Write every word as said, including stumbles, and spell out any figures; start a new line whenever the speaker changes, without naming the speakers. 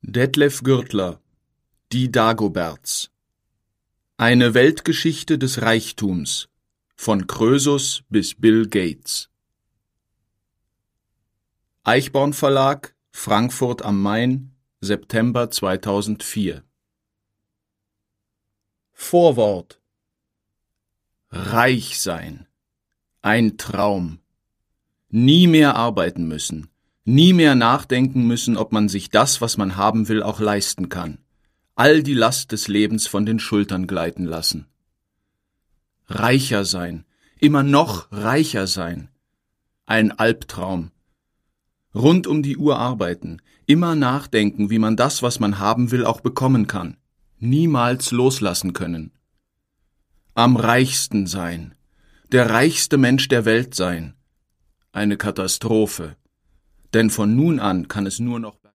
Detlef Gürtler, Die Dagoberts. Eine Weltgeschichte des Reichtums, von Krösus bis Bill Gates. Eichborn Verlag, Frankfurt am Main, September zweitausendvier. Vorwort. Reich sein. Ein Traum. Nie mehr arbeiten müssen. Nie mehr nachdenken müssen, ob man sich das, was man haben will, auch leisten kann. All die Last des Lebens von den Schultern gleiten lassen. Reicher sein. Immer noch reicher sein. Ein Albtraum. Rund um die Uhr arbeiten. Immer nachdenken, wie man das, was man haben will, auch bekommen kann. Niemals loslassen können. Am reichsten sein. Der reichste Mensch der Welt sein. Eine Katastrophe. Denn von nun an kann es nur noch